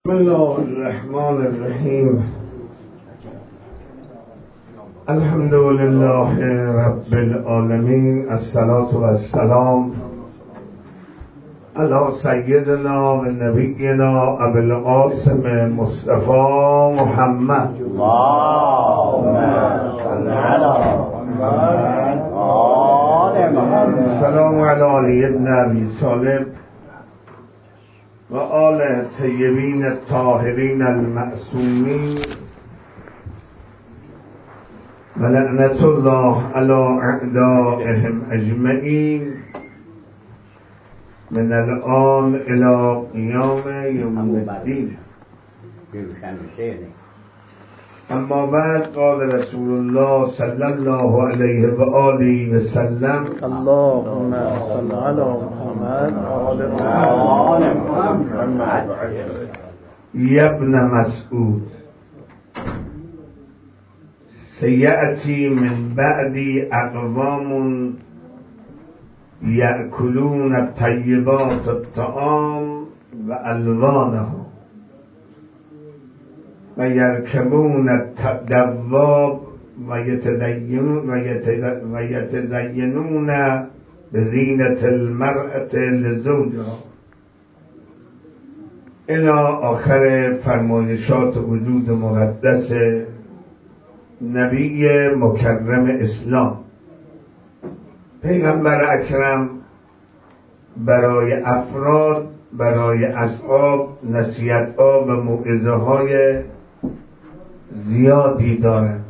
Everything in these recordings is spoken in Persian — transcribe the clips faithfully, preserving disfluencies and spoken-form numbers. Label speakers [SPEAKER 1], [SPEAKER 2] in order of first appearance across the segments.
[SPEAKER 1] بسم الله الرحمن الرحیم. الحمد لله رب العالمین، الصلاة و السلام علی سیدنا و نبینا ابی القاسم مصطفی محمد.
[SPEAKER 2] اللهم صل علی محمد آل محمد.
[SPEAKER 1] سلام علی علی ابن ابی طالب و آل طیبین الطاهرین المعصومین و لعنت الله علی اعدائهم اجمعین من الآن الى قیام یوم الدین. اما بعد، قال رسول الله صلی الله علیه و آله و سلم:
[SPEAKER 3] اللهم صل علی محمد آل محمد.
[SPEAKER 1] یا ابن مسعود، سیأتی من بعدی اقوام یأکلون الطیبات الطعام و الوانها و یرکبون الدواب و یتزینون بزینت المرأة لزوجها الی آخر فرمایشات وجود مقدس نبی مکرم اسلام. پیغمبر اکرم برای افراد، برای اصحاب نصیحت‌ها و موعظه‌های زیادی دارند.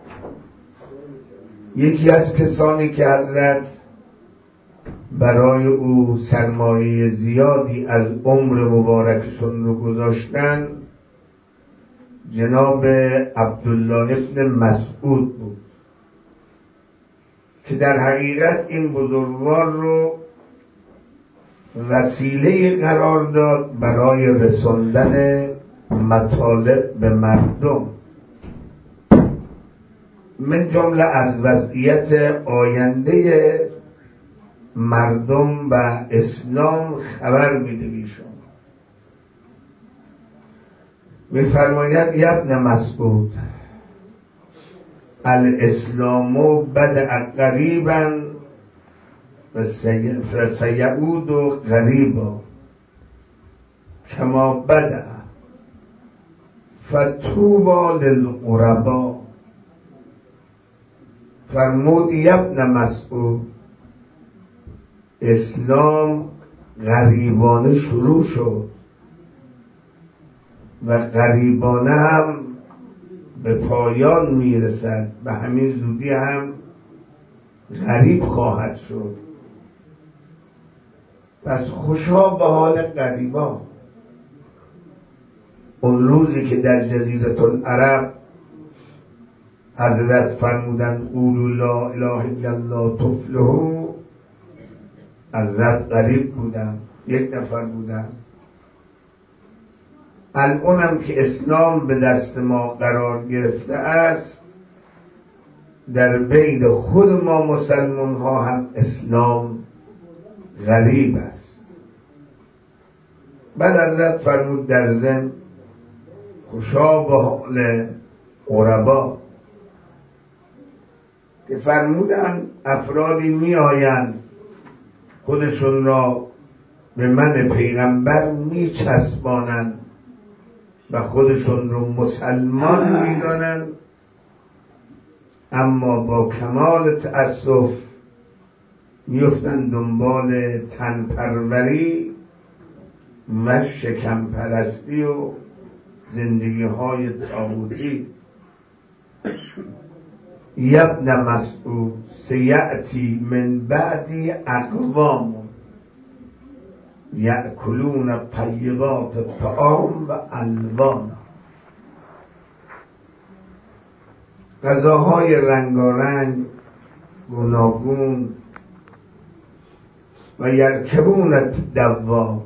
[SPEAKER 1] یکی از کسانی که حضرت برای او سرمایه زیادی از عمر مبارکشون رو گذاشتن جناب عبدالله ابن مسعود بود که در حقیقت این بزرگوار رو وسیله قرار داد برای رساندن مطالب به مردم، من جمله از وضعیت آینده مردم و اسلام خبر میده بیشون. میفرماید: یا ابن مسعود، الاسلام بدأ قریبا و سیعود غریبا کما بدأ فطوبی للغربا. فرمود: یا ابن مسعود، اسلام غریبانه شروع شد و غریبانه هم به پایان میرسد و همین زودی هم غریب خواهد شد. پس خوشا به حال غریبا. اون روزی که در جزیره العرب حضرت فرمودن قولوا لا اله الا الله تفلحوا، حضرت غریب بودن، یک نفر بودن. الانم که اسلام به دست ما قرار گرفته است، در بین خود ما مسلمان ها هم اسلام غریب است. بعد حضرت فرمود در ضمن: خوشا به حال غربا، که فرمودن افرادی می آیند خودشون را به من پیغمبر می چسبانند و خودشون رو مسلمان می دانند، اما با کمال تأسف میفتن دنبال تنپروری و شکم پرستی و زندگی های طاغوتی. یا ابن مسعود، سیأتی من بعدی اقوام یأکلون طیبات الطعام و الوانها. غذاهای رنگارنگ گوناگون و یرکبون الدواب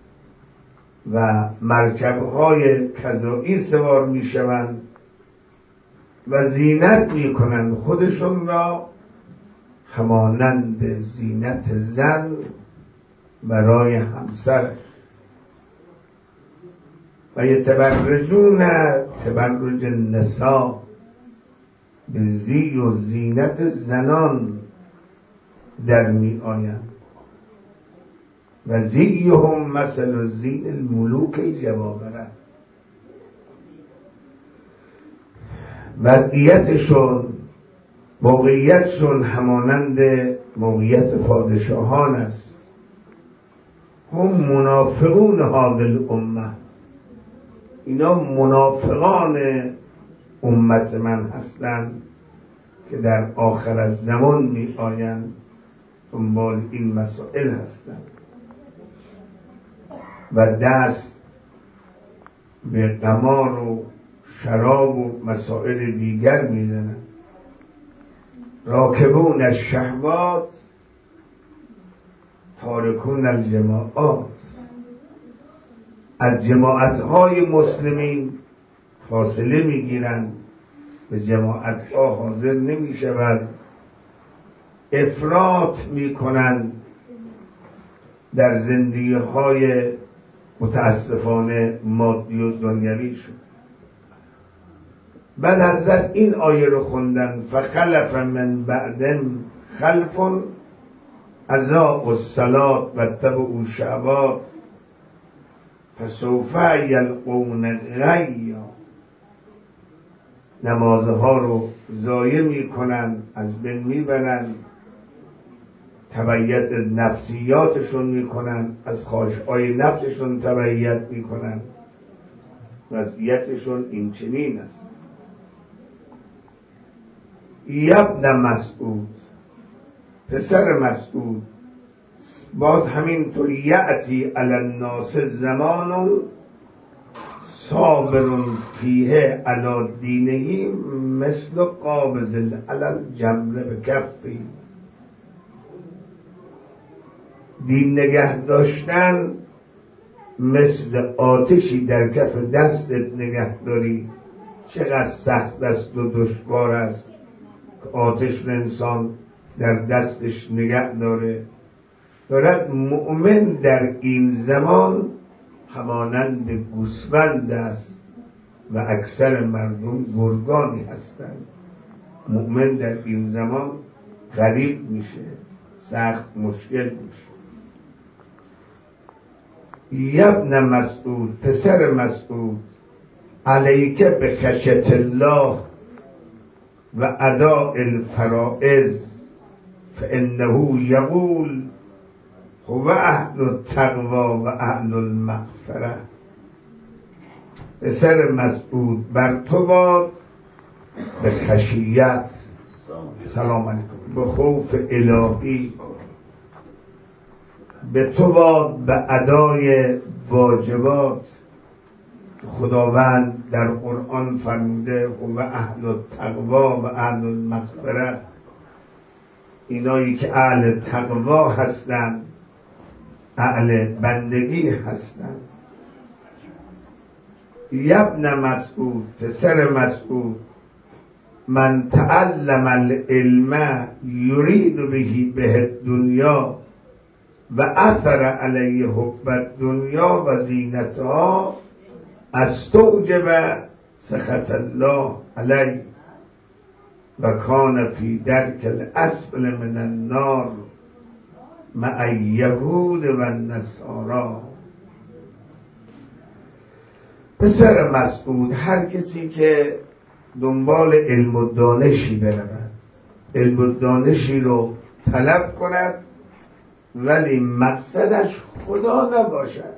[SPEAKER 1] و مرکبهای کذایی سوار می شوند و زینت می کنند خودشون را همانند زینت زن برای همسر. و یتبرجون تبرج النساء، به زی و زینت زنان در می آیند. و زیهم مثل زین الملوک الجبابره، وضعیتشون موقعیتشون همانند موقعیت پادشاهان است. هم منافقون هذه الامه، اینا منافقان امت من هستند که در آخر از زمان می آیند دنبال این مسائل هستند و دست به قمار و شراب و مسائل دیگر میزنند. راکبون الشهوات تارکون الجماعات، از جماعتهای مسلمین فاصله میگیرند، به جماعتها حاضر نمیشوند، افراط میکنند در زندگی های متاسفانه مادی و دنیوی شد. بعد حضرت این آیه رو خوندن فخلف من بعدهم خلف اضاعوا الصلاة واتبعوا الشهوات فسوف یلقون غیا. نمازها رو ضایع میکنن، از بین میبرن، تبعیت نفسیاتشون میکنن، از خواهش‌های نفسشون تبعیت میکنن. وضعیتشون این چنین است. یبن مسعود، پسر مسعود، باز همینطور یأتی علی الناس زمان صابر فیه علی دینه مثل قابض علی الجمر بکفی. دین نگه داشتن مثل آتشی در کف دستت نگه داری. چقدر سخت است و دشوار است که آتش رو انسان در دستش نگه داره. دارد مؤمن در این زمان همانند گوسفند است و اکثر مردم گرگانی هستند. مؤمن در این زمان غریب میشه، سخت مشکل میشه. یبن مسعود، پسر مسعود، علیک به خشیت الله و اداء الفرائض فانه یقول هو اهل التقوی و اهل المغفره. پسر مسعود، بر تو باد به خشیت، سلام علیکم، به خوف الهی، به تو باد به ادای واجبات. خداوند در قرآن فرموده هو اهل التقوی و اهل المغفره، اینایی که اهل تقوا هستند، اهل بندگی هستند. یبن مسعود، پسر مسعود، من تعلم العلم یرید به به الدنیا و اثر علیه حب الدنیا و زینتها استوجب سخط الله علیه و کان فی درک الاسفل من النار مع اليهود و النصارا. پسر مسعود، هر کسی که دنبال علم و دانشی برود، علم و دانشی رو طلب کند ولی مقصدش خدا نباشد،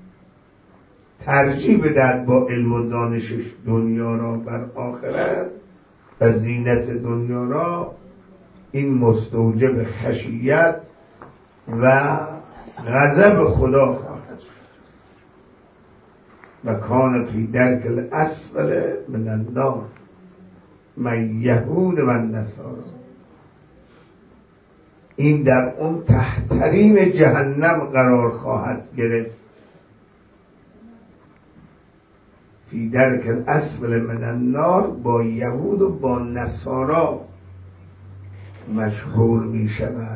[SPEAKER 1] ترجیح بدهد با علم و دانشش دنیا را بر آخرت و زینت دنیا را، این مستوجب خشیت و غضب خدا خواهد شد. و کان فی درک الاسفل من النار من یهود و نصارا. این در اون تحترین جهنم قرار خواهد گرفت. فی درک الاسفل من النار با یهود و با نصارا مشهور می شود.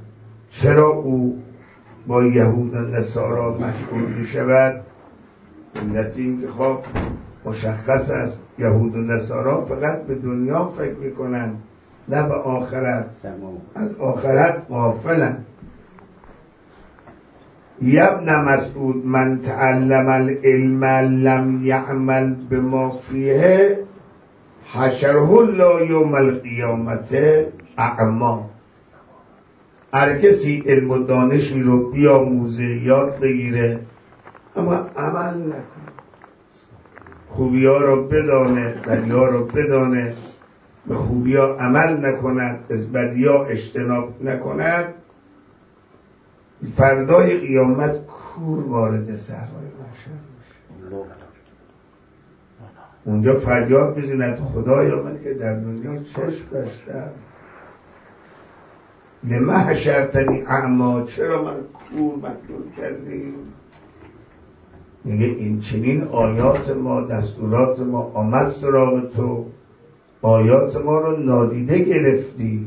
[SPEAKER 1] چرا او با یهود و نصارا مشهور می شود؟ علت این که خب مشخص است یهود و نصارا فقط به دنیا فکر میکنن نه به آخرت، از آخرت غافلن. یبن مسعود من تعلم العلم لم یعمل بما فیه حشره الله یوم القیامت اعما. هر کسی علم و دانشی رو بیاموزه، یاد بگیره، اما عمل نکنه، خوبی ها رو بدانه، بدی ها رو بدانه، به خوبی ها عمل نکند، از بدی ها اجتناب نکند، فردای قیامت کور وارد صحرای محشر میشه. اونجا فریاد بزند خدایا من که در دنیا چشم داشتم، لما حشرتنی اعما، چرا من کور مکتوب کردی؟ میگه این چنین آیات ما، دستورات ما آمد سراغ تو، آیات ما رو نادیده گرفتی،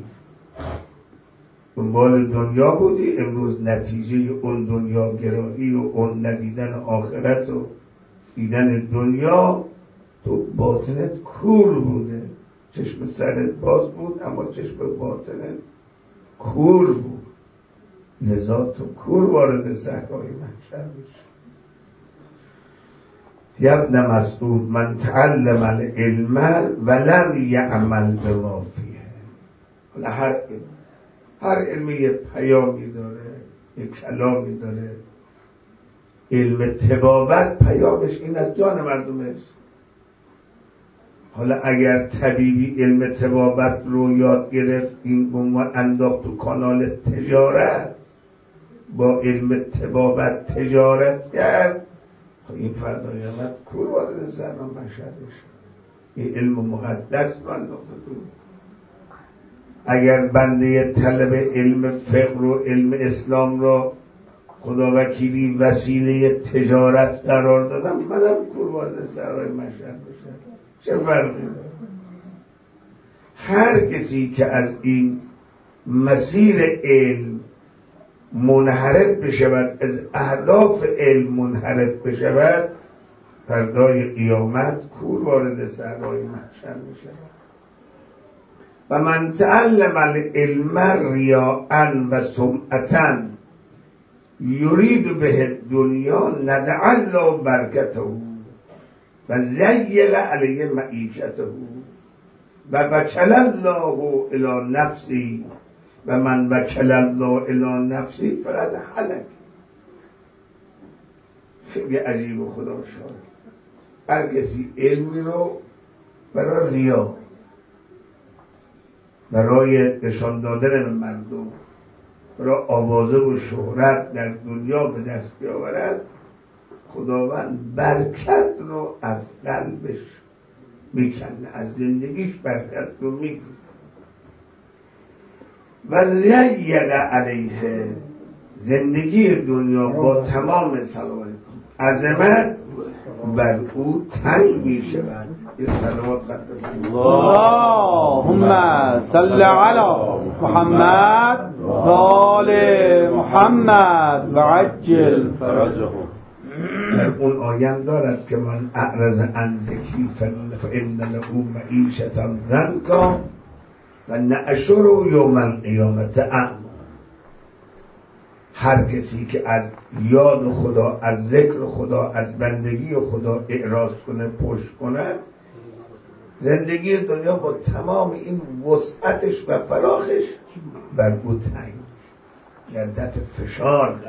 [SPEAKER 1] دنبال دنیا بودی، امروز نتیجه اون دنیا گرایی و اون ندیدن آخرت و دیدن دنیا، تو باطنت کور بوده، چشم سرت باز بود اما چشم باطنت کور بود، لذا تو کور وارد صحرای محشر میشه. یبن مسعود من تعلم العلم ولم یعمل بما فیه. حالا هر علم هر علمی یه پیامی داره، یه کلامی داره. علم طبابت پیامش این از جان مردم است. حالا اگر طبیبی علم طبابت رو یاد گرفت، این به عنوان انداخت تو کانال تجارت، با علم طبابت تجارت کرد، این فردای قیامت کور وارد صحرای محشر بشه. این علم مقدس رو انداخته تو. اگر بنده طلب علم فقه و علم اسلام رو خدا وکیلی وسیله تجارت قرار دادم، منم کور وارد صحرای محشر بشه. چه فرقی داره؟ هر کسی که از این مسیر علم منحرف بشود، از اهداف علم منحرف بشود، فردای قیامت کور وارد صحرای محشر بشود. و من تعلم العلم ریاء و سمعة یرید به دنیا نزع الله برکته و زیغ علیه معیشته و وکل الله الی نفسی و من وکل الله الی نفسی فقط هلک. خیلی عجیب و خدا شاید. هر کسی علمی رو برای ریا، برای نشان دادن به مردم، برای آوازه و شهرت در دنیا به دست بیاورد، خداوند برکت رو از قلبش میکنه، از زندگیش برکت رو میکنه. و زیغ علیه، زندگی دنیا با تمام صلوات عظمت بر او تنگ میشود. یه صلوات خدمت
[SPEAKER 3] اللهم صل علی محمد و آل محمد و عجل فرجه.
[SPEAKER 1] در اون آیم دارد که من اعرض عن ذکری فإن له معیشة ضنکا و نحشره یوم القیامة اعما. هر کسی که از یاد خدا، از ذکر خدا، از بندگی خدا اعراض کنه، پشت کنه، زندگی دنیا با تمام این وسعتش و فراخش بر او تنگ گردت فشار داره.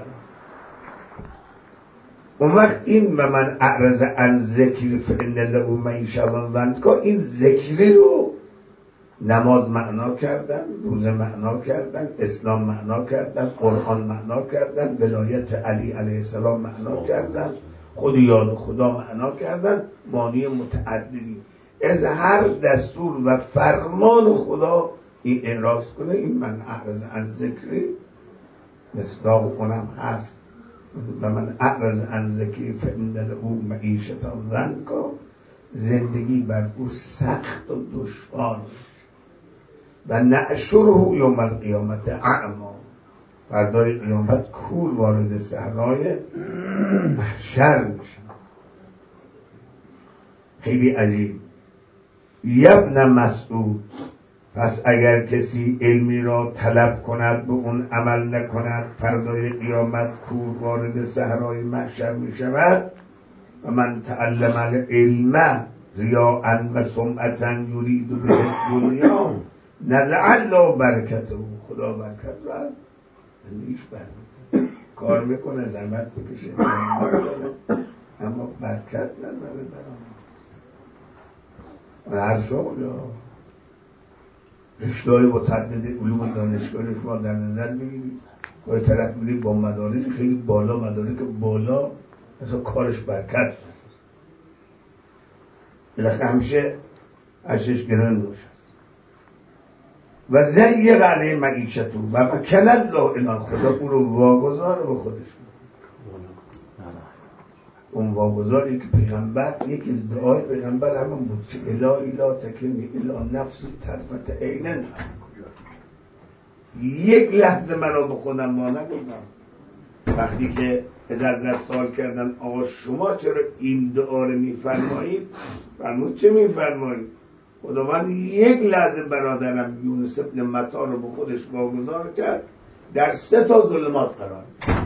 [SPEAKER 1] اون وقت این و من اعرض عن ذکری فإن له معیشة ضنکا، این ذکری رو نماز معنا کردن، روزه معنا کردن، اسلام معنا کردن، قرآن معنا کردن، ولایت علی علیه السلام معنا کردن، خود یاد خدا معنا کردن، معنی متعددی. از هر دستور و فرمان خدا این اعراض کنه، این من اعرض عن ذکری مصداق اونم هست. و من اعرض عن ذکری فإن له معیشة ضنکا، زندگی بر او سخت و دشوار و نحشره یوم القیامت اعما، فردای قیامت کور وارد صحرای محشر میشه. خیلی عجیب. یبن مسعود، پس اگر کسی علمی را طلب کند به اون عمل نکند، فردای قیامت کور وارد صحرای محشر می شود. و من تعلم العلم ریاء و سمعة یرید به دنیا نزع الله برکته، خدا برکت را از زندگیش برمی‌داره. کار میکنه، زحمت بکشه، اما برکت نداره در آن. هر شغل یا رشته‌های متعدد علوم دانشگاهی شما در نظر بگیرید، با طرف می‌رید با مدارک خیلی بالا، مدارک بالا اصلا کارش برکت نداره. بالاخره همیشه اشش گران نوش است. و زیق علیه معیشتو و وکل الله الی، خدا او رو واگذار به خودش. اون واگذاری که پیغمبر، یکی از دعای پیغمبر همون بود که الهی لا تکلنی الی نفسی طرفت عین، یک لحظه مرا به خودم وا نگذار. وقتی که از از سوال کردن آقا شما چرا این دعا رو میفرمایید؟ فرمود چه میفرمایید؟ خداوند یک لحظه برادرم یونس ابن متی رو به خودش واگذار کرد، در سه تا ظلمات قرار داد.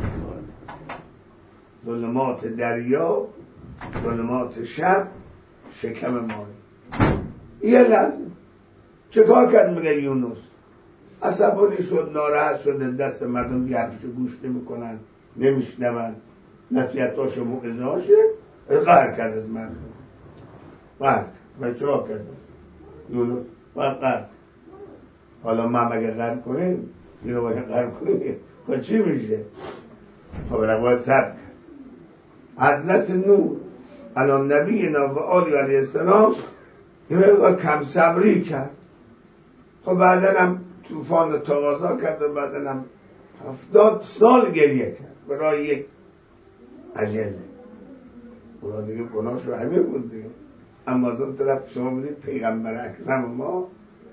[SPEAKER 1] ظلمات دریا، ظلمات شب، شکم ماهی. یه لحظه چه کار کرد میگه یونس؟ عصبانی شد، ناراحت شد، دست مردم بیارفشو گوش نمی کنن، نمیشنون، نصیحتاشو موعظه‌هاشو قهر کرد از مردم. قهر و چرا کرد یونس؟ باید قهر. حالا ما مگه قهر کنیم؟ اینو باید قهر کنیم، خود چی میشه؟ خب باید صبر کرد. حضرت نوح علی نبینا و آله علیه السلام یه مقدار کم صبری کرد. خب بعدن هم طوفان تقاضا کرد و بعدن هم هفتاد سال گریه کرد برای یک اجله. اونا دیگه گناهش رو همه بود دیگه. اما از اون طرف شما بودید پیغمبر اکرم ما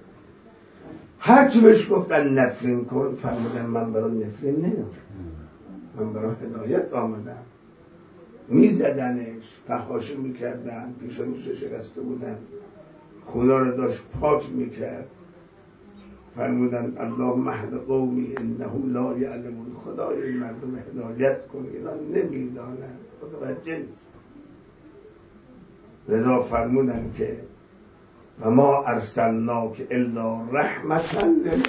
[SPEAKER 1] هرچی بهش گفتن نفرین کن، فرمودن من برای نفرین نمیام، من برای هدایت آمدم. میزدنش، فحاشی میکردن، پیشانیشو شکسته بودن، خدا رو داشت پاک میکرد. فرمودن اللهم اهد قومی انهم لا یعلمون، خدای این مردم هدایت کن، اینا نمیدانن، متوجه نیست. لذا فرمودن که و ما ارسلناک الا رحمتا للعالمین،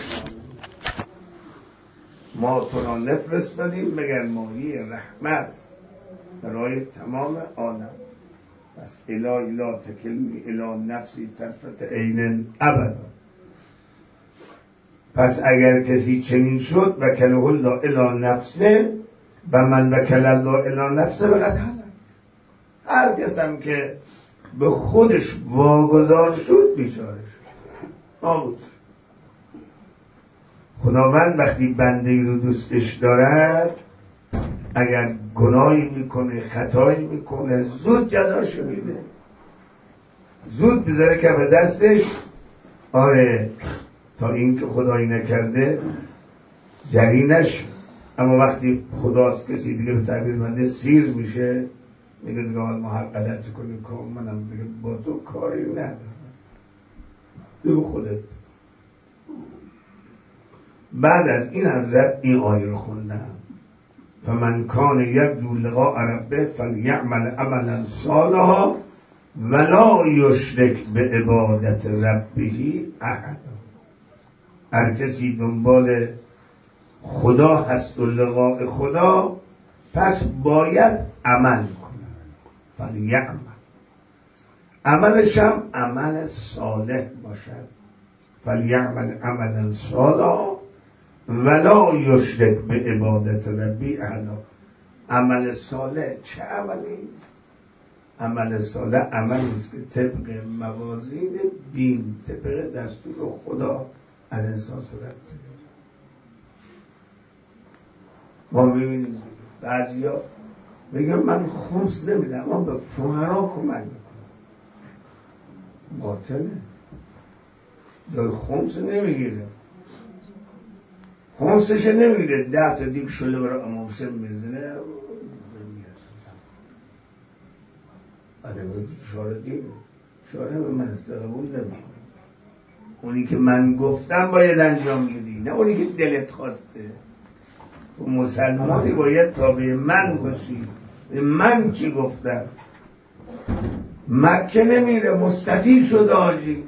[SPEAKER 1] ما تو را نفرستادیم مگر مایه رحمت برای تمام عالم. پس الهی لا تکلنی الی نفسی طرفت عین ابدا. پس اگر کسی چنین شد وکله الله الی نفسه و من وکل الله الی نفسه فقط هلک. هر کسم که به خودش واگذار شد بیچاره شد، آمود. خداوند وقتی بنده‌ای رو دوستش دارد، اگر گناهی میکنه، خطایی میکنه، زود جزاشو میده، زود بذاره کف دستش. آره تا این که خدایی نکرده جرینش. اما وقتی خداست کسی دیگه به تعبیر بنده سیر میشه، میگه دیگه حال ما هر غلطی کنیم که منم دیگه با تو کاری ندارم، دیگه خودت. بعد از این حضرت این آیه رو خوندم فمن کان یرجو لقاء ربه فلیعمل عملا صالحا ولا یشرک بعبادت ربه احدا. هر کسی دنبال خدا هست و لقاء خدا، پس باید عمل کنه. فلیعمل، عملش هم عمل صالح باشد. فلیعمل عملا صالحا ولا یشرک بعبادت ربی احدا. عمل صالح چه عملی است؟ عمل صالح عملی است که طبق موازین دین، طبق دستور خدا از انسان صورت میگیره. ما ببینیم بعضیا میگن من خمس نمیدم، من به فقرا کمک میکنم. باطله، جای خمس نمیگیره، خمسش نمیگیره، ده تا دیگ شله برای امام حسین میزنه. آدم رو شعار دیگه شعار من استقبول نمیشه. اونی که من گفتم باید انجام بدی، نه اونی که دلت خواسته. تو مسلمانی باید تابع من باشی. من چی گفتم؟ مکه نمیره، مستطیع شده حاجی،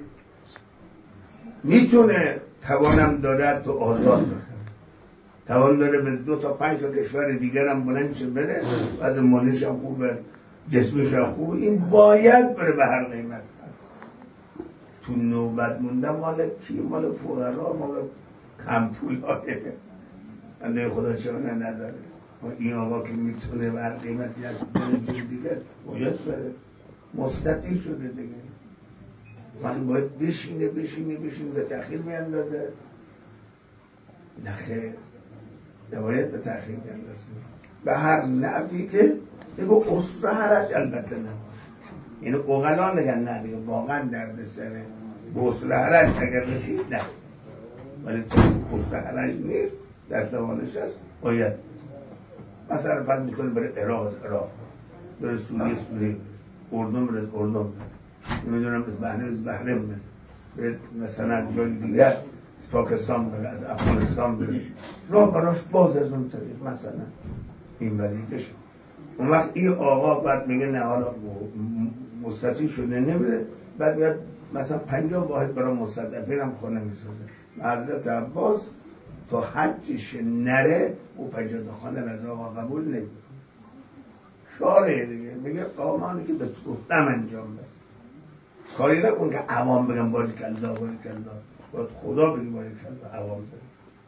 [SPEAKER 1] میتونه، توانم داره تو آزاد بخره، توان داره به دو تا پنج تا کشور دیگر هم بلند شه بره، از مالش هم خوبه، جسمش هم خوبه، این باید بره به هر قیمت. تو نوبت مونده مال کی؟ مال فقرا، مال کم پولای بنده خدا چاره نداره. این آقا که میتونه به هر قیمتی از بره جور دیگر باید بره، مستطیع شده دیگه. وقتی باید بشینه بشینه بشینه به تأخیر میاندازه؟ نه خیر، نباید به تأخیر میاندازه. به هر نحوی که دیگه اصر حرج البته نباشه. یعنی اغلا نگن نه دیگه واقعا درد سره به اصر حرج اگر رسید نه، ولی تو اصر حرج نیست در توانش هست باید. مثلا فرد میتونه بره عراق از عراق، بره سوریه سوریه، اردن بره اردن، نمیدونم از بحرین از بحرین بره، مثلا جای دیگر از پاکستان بره، از افغانستان بره، راه براش باز از اون طریق مثلا این وظیفش. اون وقت این آقا بعد میگه نه حالا مستطیع شده نمیره، بعد میاد مثلا پنجاه واحد برای مستضعفین هم خونه میسازه. حضرت عباس تا حجش نره او پنجاه خانه از آقا قبول نمیکنه. شاره دیگه میگه قامانی که به تو گفتم انجام بده، کاری نکن که عوام بگم باری کلا باری کلا، باید خدا بگی باری کلا، عوام بگم.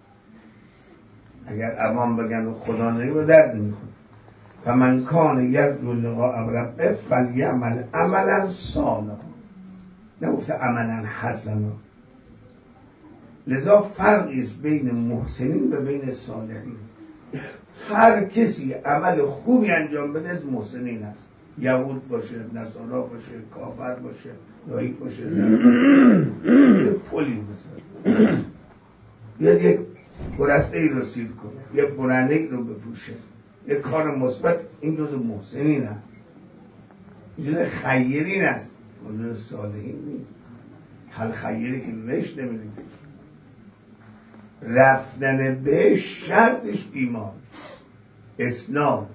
[SPEAKER 1] اگر عوام بگن خدا نگی به درد نمیخوره. فمن کان یرجو لقاء ربه فلیعمل عملا صالحا، نگفته عملا حسنا. لذا فرقی است بین محسنین و بین صالحین. هر کسی عمل خوبی انجام بده از محسنین است، یهود باشه، نصارا باشه، کافر باشه، لایک باشه، یه پلی بسازه، بیاد یک گرسنه ای رو سیر کنه، یک برنده ای رو بپوشه، یک کار مثبت، این جز محسنین است، جز خیرین است، جز صالحین نیست. حل خیری که بهش نمیدیم. رفتن بهش شرطش ایمان، اسلام.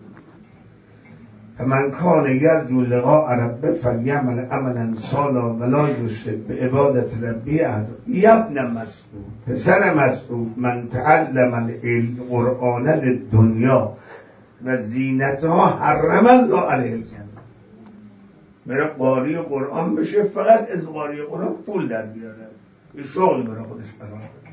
[SPEAKER 1] فمن کان یرجو لقاء ربه فلیعمل عملا صالحا ولا یشرک بعبادت ربه احدا. یا ابن مسعود، پسر مسعود، من تعلم القرآن للدنیا و زینتها حرم الله علیه الجنه. بره قاری قرآن بشه، فقط از قاری قرآن پول در بیاره، یه شغل برای خودش قرار بده.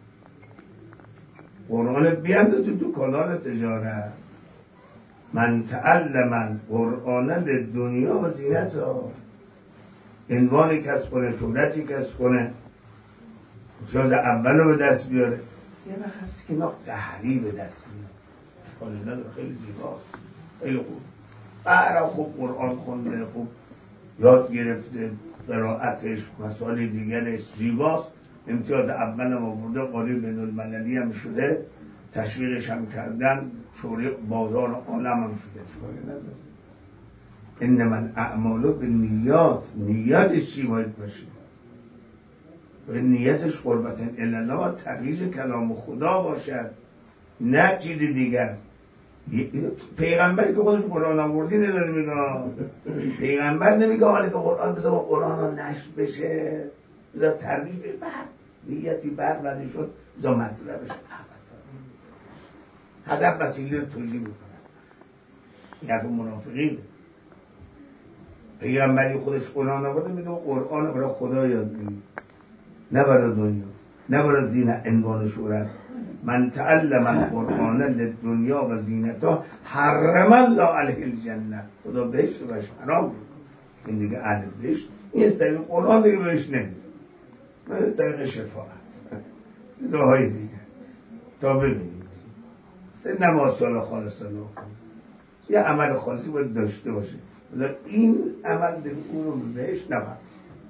[SPEAKER 1] قرآن بیانده تو تو کانال تجارت. من تعلم القرآن للدنیا و زینتها، عنوانی کسب کنه، شهرتی کسب کنه، امتیاز اول رو به دست بیاره. یه وقت هست که ناخت قهری به دست میاد، حالی نداره، خیلی زیباست، خیلی خوب، برای خوب قرآن خونده، خوب یاد گرفته، قرائتش، مسائل دیگرش زیباست، امتیاز اول هم آورده، قاری بین المللی هم شده، تشویقش هم کردن، شوری بازار عالم هم شده، چکاری نداره. انما الاعمال بالنیات، نیتش چی باید باشه؟ باید نیتش قربت الاله و ترویج کلام خدا باشد، نه چیز دیگر. پیغمبری که خودش قرآن آوردی نداره میگه، پیغمبر نمیگه حالا که قرآن بذار قرآن ها نشر بشه، بذار ترویج بشه، بعد نیتی بر ولی شد بذار مطلع بشه. هدف وسیله رو توجیه میکنن، این حرف منافقین. پیغمبری خودش قرآن آورده میگه قرآن برای خدا یاد بگیر، نه برای دنیا، نه برای زینت عنوان شهرت. من تعلم القرآن للدنیا و زینتها حرم الله علیه الجنه، خدا بهشت رو بهش حرام بود. این دیگه اهل بهشت، این از طریق قرآن دیگه بهش نمیده، من از طریق شفاعت زاهای دیگه. تا ببینید سه نماز شالا خالصانه کنید، یه عمل خالصی باید داشته باشه، این عمل دیگه اون رو بهش نبرد.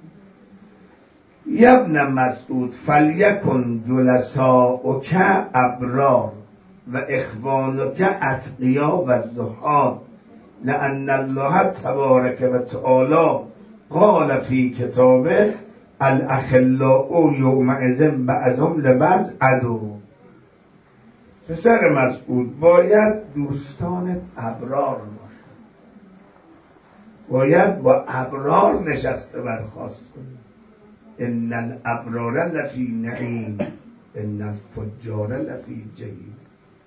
[SPEAKER 1] یبن مسعود فلیکن جلساؤک ابرار و اخوانک اتقیا و زهاد لأن الله تبارک و تعالی قال فی کتابه الاخلاء یومئذ بعضهم لبعض عدو. پسر مسعود باید دوستان ابرار باشه، باید با ابرار نشسته برخاست کنی. ان الابرار لفی نعیم ان الفجار لفی جحیم.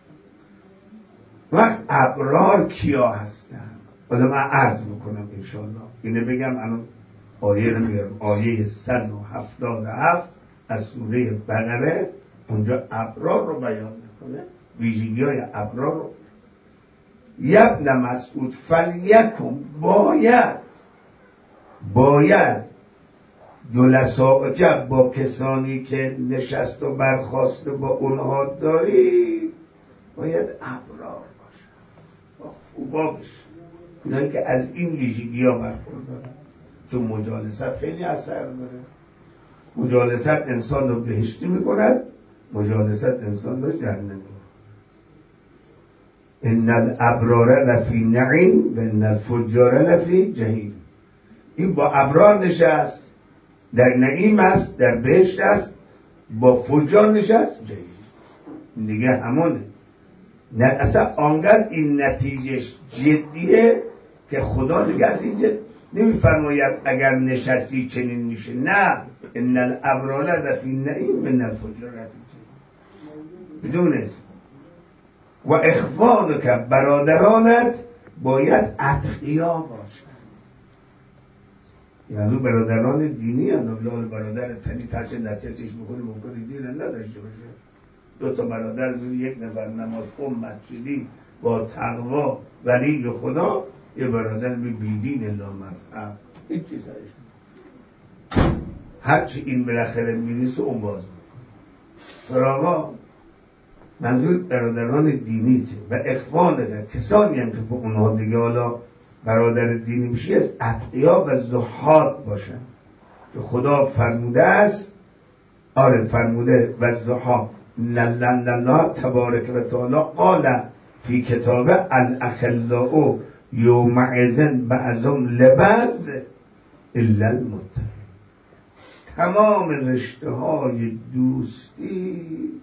[SPEAKER 1] وقت ابرار کیا هستن؟ حالا من عرض میکنم انشاءالله. اینه بگم الان آیه رو میگم، آیه صد و هفتاد و هفت از سوره بقره، اونجا ابرار رو بیان میکنه، ویژگی های ابرار رو. یبن مسعود فلیکم، باید باید جلساء جب، با کسانی که نشست و برخاست با اونها داری باید ابرار باشه، با خوبا بشه، اینایی که از این ویژگی ها برخوردارن. چون مجالست خیلی اثر داره. مجالست انسان رو بهشتی میکند، مجالست انسان رو جهنمی. ان الابرار لفی نعیم و ان الفجار لفی جحیم. این با ابرار نشست در نعیم است، در بهشت است، با فجار نشست جحیم. دیگه همونه. نه اصلا آنقدر این نتیجهش جدیه که خدا دیگه از اینجا نمیفرماید اگر نشستی چنین میشه، نه، ان الابرار لفی نعیم و ان الفجار لفی جحیم. بدون اسم. و اخوانک، برادرانت باید اتقیا باشند. یعنی برادران دینی هم. نبلال برادر تنی ترچه نصیحتش میکنی ممکنه دین نداشته باشه. دو تا برادر میگه یک نفر نماز خون مسجدی با تقوا ولی خدا، یه برادر می بیدین الا مذهب، هیچ چیز هرش. هرچی این بالاخره میریسه اون باز فراغا. منظور برادران دینی چه؟ و اخوان در کسانی هم که با اونها دیگه حالا برادر دینی میشی از اتقیا و زهاد باشن که خدا فرموده است. آره فرموده و زهاد لن الله تبارک و تعالی قال فی کتاب الاخلاء یومئذ بعضهم لبعض الا المتقین. تمام رشته های دوستی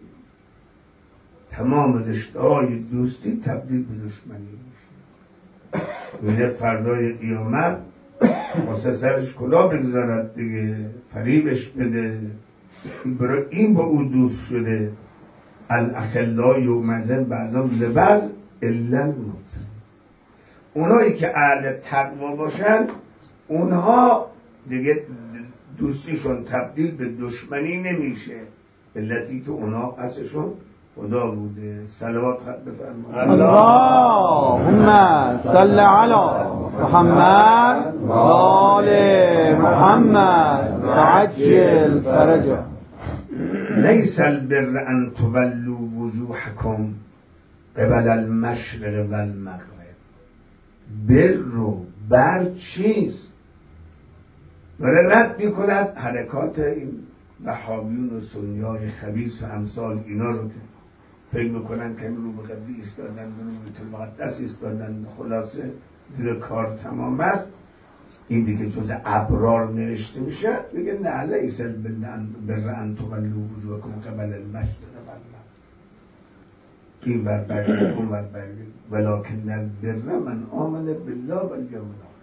[SPEAKER 1] تمام رشته های دوستی تبدیل به دشمنی میشه. میره فردای قیامت واسه سرش کلا بگذارد دیگه، فریبش بده، برای این با او دوست شده. الاخلاء یومئذ بعضهم لبعض الا المتقین. اونایی که اهل تقوا باشن اونها دیگه دوستیشون تبدیل به دشمنی نمیشه، علتی که اونها اصلشون خدا بوده. صلوات بفرمایید.
[SPEAKER 3] اللهم صل علی محمد و آل محمد وعجل فرجه.
[SPEAKER 1] لیس البر ان تولوا وجوهکم قبل المشرق و المغرب. بر و بر چیست؟ داره رد میکند حرکات این وهابیون و سنیای خبیث و امثال اینا رو که فکر میکنن که رو به قبلی ایستادن، رو به بیت المقدس ایستادن، خلاصه دیگه کار تمام است. این دیگه جز ابرار نوشته میشه. میگه نه، لیس البر ان تولوا وجوهکم قبل المشرق و المغرب. این بر برگرد اون بر برگرد. ولکن البر من آمن بالله و الیوم الاخر.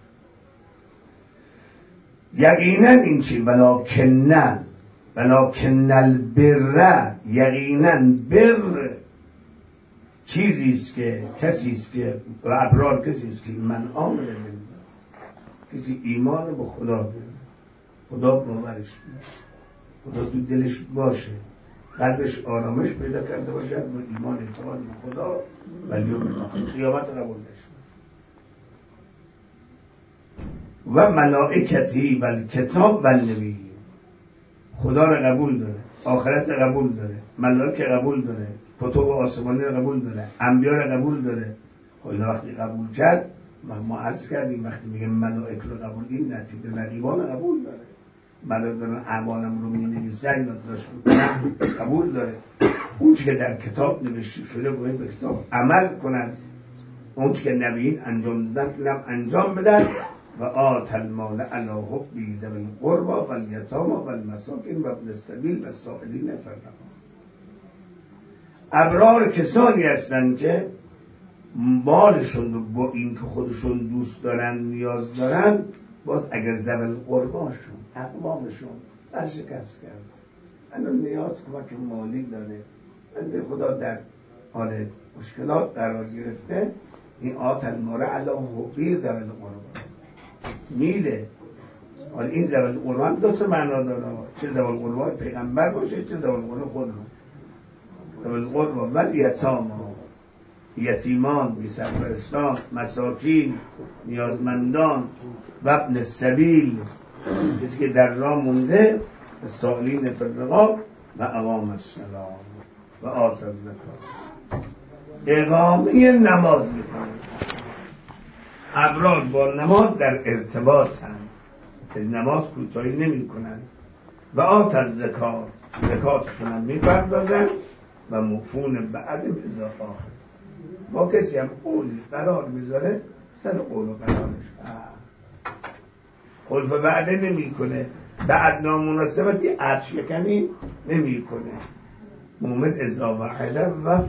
[SPEAKER 1] یقینا این چی؟ ولکن ولکن البر، یقینا بر چیزی است که کسی است که و ابرار کسی است که من آمن بالله، کسی ایمان به خدا بیاره، خدا باورش بیاره، خدا تو دلش باشه، قلبش آرامش پیدا کرده باشد با ایمان اعتقاد به خدا و یوم آخر، قیامت قبول بشه. و ملائکتی و کتاب و نبی، خدا رو قبول داره، آخرت رو قبول داره، ملائکه قبول داره، کتب آسمانی رو قبول داره، انبیا رو قبول داره. خدا وقتی قبول کرد، ما عرض کردیم وقتی میگه ملائکه رو قبول، این نتیجه رقیبان رو قبول داره. ملائکه دارن اعمالم رو می‌نویسن، یادداشت می‌کنن، قبول داره. اون چیزی که در کتاب نوشته شده باید به کتاب عمل کنن. اون که نبیین انجام دادن اینم انجام بدن. و آت المال علی حبی ذوی القربى والیتامی والمساکین و ابن السبیل والسائلین فی الرقاب. ابرار کسانی هستند که مالشون رو با این که خودشون دوست دارن نیاز دارن، باز اگر ذوی القرباشون اقوامشون برشکست کرد الان نیاز کمک مالی داره، بنده خدا در حال مشکلات قرار گرفته، این آت المال علی حبی ذوی القربى میله. حالا این ذوی القربى دو تا معنا داره، چه ذوی القربى پیغمبر باشه چه ذوی القربى خود ذوی القربى والیتامی، یتیمان، بی سرپرستان، مساکین، نیازمندان و ابن السبیل، کسی که در راه مونده، سائلین فی الرقاب و اقام الصلاة و آت الزکات. اقامه نماز میکنه. ابرار با نماز در ارتباط هم، از نماز کوتاهی نمی کنن. و آت الزکات، زکاتشون هم میپردازن. و مفون بعد اذا آخر، با کسی هم قولی قرار میذاره سر قول و قرارش خلف بعده نمی کنه، بعد نامناسبتی عد شکنی نمی کنه. مومن اذا وعده وفا.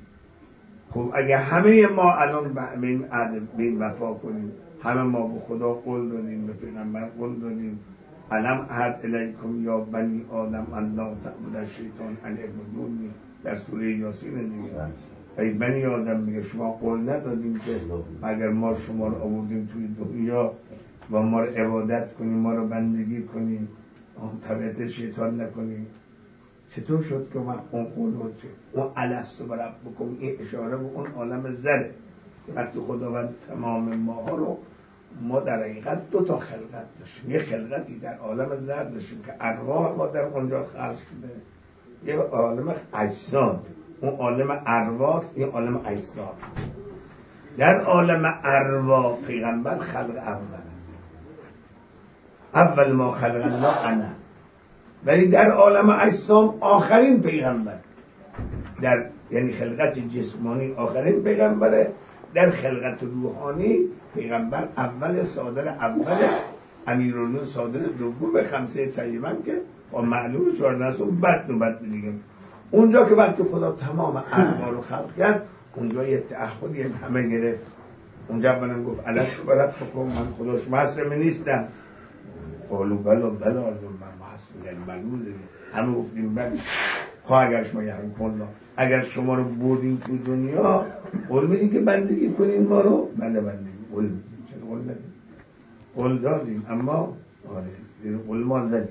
[SPEAKER 1] خب اگه همه ما الان به این عد بین وفا کنیم، همه ما به خدا قول دادیم، به پیغمبر قول دادیم، علم عهد الیکم یا بنی آدم ان لا تعبدوا الشیطان ان اعبدونی، در سوره یاسین دیگه. ای بنی آدم میگه شما قول ندادیم که اگر ما شما رو آوردیم توی دنیا و ما رو عبادت کنیم، ما رو بندگی کنیم، تبعیت شیطان نکنیم. چطور شد که من اون قول رو چه اون الستو بربکم، این اشاره به اون عالم زره. وقتی خداوند تمام ماها رو، ما در حقیقت دو تا خلقت داشتیم، یه خلقتی در عالم زر داشتیم که ارواح ما در اونجا خلق شده، یه عالم اجساد، اون عالم ارواح، این عالم اجساد. در عالم ارواح پیغمبر خلق اول است، اول ما خلق الله انا. ولی در عالم اجسام آخرین پیغمبر، در یعنی خلقت جسمانی آخرین پیغمبره، در خلقت روحانی پیغمبر اول، صادر اول، امیرالمومنین صادر دوم، خمسه طیبن که معلومه چهار نسون بد و بد دیگه. اونجا که وقتی خدا تمام ارواح رو خلق کرد، اونجا یه تعهدی از همه گرفت. اونجا بنام گفت الستو بربکم، من خدا شما هستم نیستم؟ قالوا بلا بلا از من هستم، یعنی معلومه دیگه. همه گفتیم بله. خواه اگر شما یعنی کلا اگر شما رو بردیم تو دنیا، قول میدیم که بندگی کنین ما رو؟ بله بندگی قول میدیم. چرا قول ندیم؟ قول دادیم اما آره قول ما زدیم.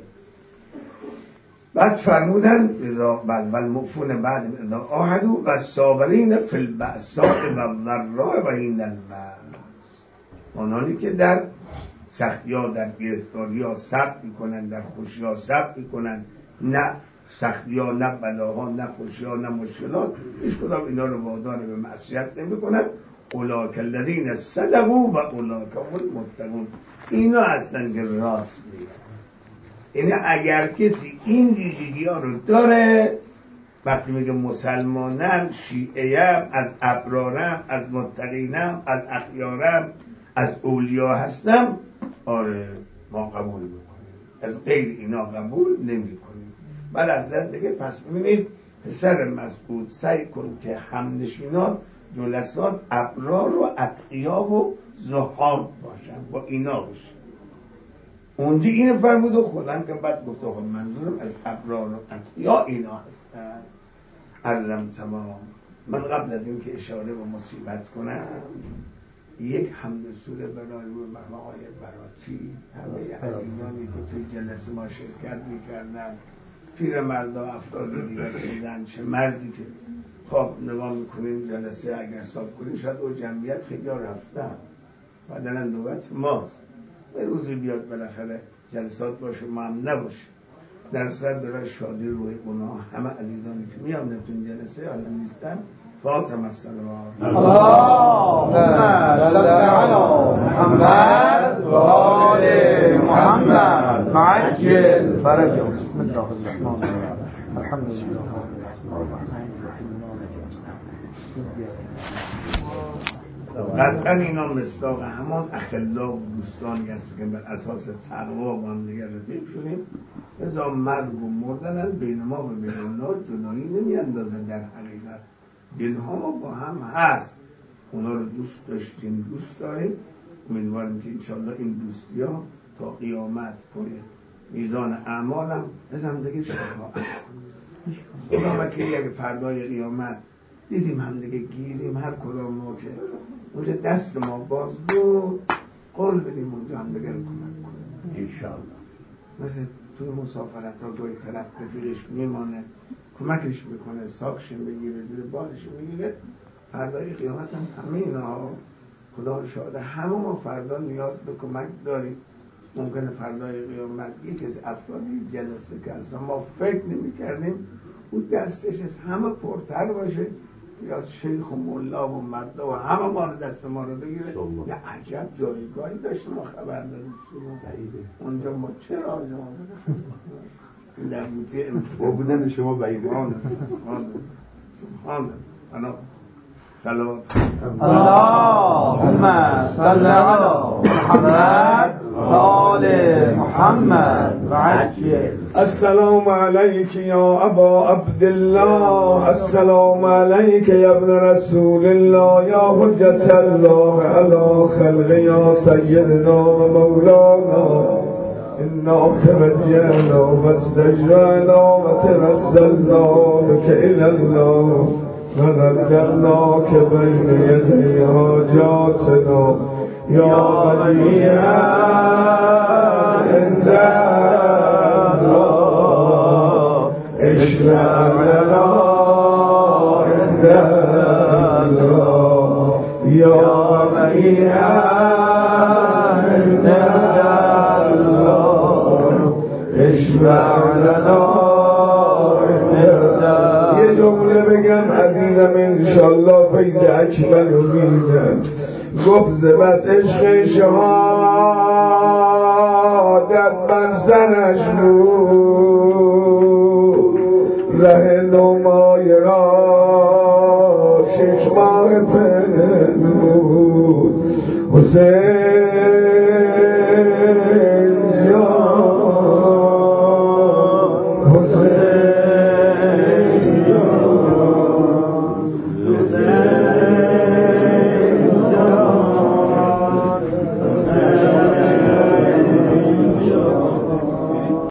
[SPEAKER 1] بعد فرمودن اذا بل بل مفون بعد اذا آهدو و صابرین فی البأساء و الضراء و حین البأس، آنانی که در سختی ها، در گرفتاری ها صبر میکنن، در خوشی ها صبر میکنن، نه سختی ها، نه بلاها، نه خوشی ها، نه مشکلات، هیچ کدام اینا رو وادار به معصیت نمیکنن. اولاک الذین صدقوا و اولاک هم المتقون، اینا هستن که راست میگن. یعنی اگر کسی این ویژگی ها رو داره، وقتی میگه مسلمانم، شیعیم، از ابرارم، از متقینم، از اخیارم، از اولیا هستم، آره ما قبول میکنیم، از غیر اینا قبول نمی کنیم. بل حضرت دیگه پس ببینید پسر مسعود سعی کن که همنشینان جلسات ابرار و اتقیا و زهاد باشن، با اینا باشن. اونجا اینو فرمود و خودم که بعد گفته خود منظورم از ابرار و اتقیا اینا هستن. عرضم تمام. من قبل از این که اشاره به مصیبت کنم، یک حمد سوره برای مرحوم آقای براتی، همه عزیزانی که توی جلسه ما شرکت میکردن، پیر مردا، افراد دیگر، چه زن چه مردی که خب نگاه میکنیم جلسه اگر حساب کنیم شاید او جمعیت خیلی ها رفتن و در نوبت ماست. به روزی بیاد بالاخره جلسات باشه ما هم نباشه، در صورت برای شادی روی اونا همه عزیزانی که میام نتون جلسه الان نیستن. فاطمه السلام
[SPEAKER 3] اللهم صل علی محمد و آل محمد عجل فرجهم. بسم الله الرحمن الرحیم. الحمد لله.
[SPEAKER 1] قطعا اینا مصداق همان اخلا و دوستانی هست که بر اساس تقوا با هم دیگر رفیق شدیم. ازا مرگ و مردن بین ما و بین اونا جدایی نمیاندازه. در حقیقت دل ها ما با هم هست، اونا رو دوست داشتیم، دوست داریم. امیدواریم که انشالله این دوستی ها تا قیامت پای میزان اعمال هم از هم دیگه شفاعت کنیم. خدا وکیلی اگه فردای قیامت دیدیم هم دیگه گیریم، هر کدام ما که اونجا دست ما باز بود قول بدیم اونجا هم دیگه رو کمک کنیم انشالله. مثل توی مسافرت ها گوی طرف رفیقش میمانه، کمکش میکنه، ساکشن بگیره، زیر بالش میگیره. فردای قیامت هم همه اینا خدا شاده همه ما فردا نیاز به کمک داریم. ممکنه فردای قیامت یکی از افرادی جلسه که اصلا ما فکر نمی کردیم او دستش از همه پرتر باشه، یا شیخ و مولا و مدعا و همه ما رو دست ما رو بگیره. یا عجب جایگاهی داشت ما خبر داریم اونجا. ما چرا آجا در بوتی
[SPEAKER 4] با بودن شما بعیده.
[SPEAKER 1] سبحانه سبحانه سبحانه. صلوات
[SPEAKER 3] اللهم صل علی محمد و آل محمد و عجل.
[SPEAKER 5] السلام عليك يا أبا عبد الله، السلام عليك يا ابن رسول الله، يا حجة الله على خلق، يا سيدنا ومولانا. إنا توجهنا واستجرنا وتوسلنا بك إلى الله وذكرناك بين يدي حاجاتنا يا بديعا عند الله اشفع لنا عند الله يا بديعا عند الله اشفع لنا. یه جمله بگم عزیزم انشالله فیض اکبر رو میدن. گفت زبس عشق شهادت بر سرش بود، ره نمای را شش ماه پنهان بود. حسین